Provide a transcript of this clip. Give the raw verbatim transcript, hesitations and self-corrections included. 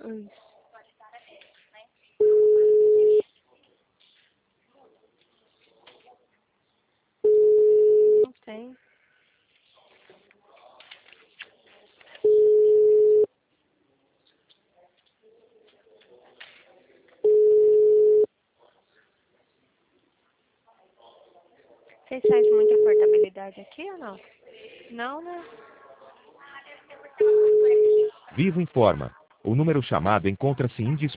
Hum. Não tem. Vocês fazem muita portabilidade aqui ou não? Não, né? Vivo informa. O número chamado encontra-se indisponível.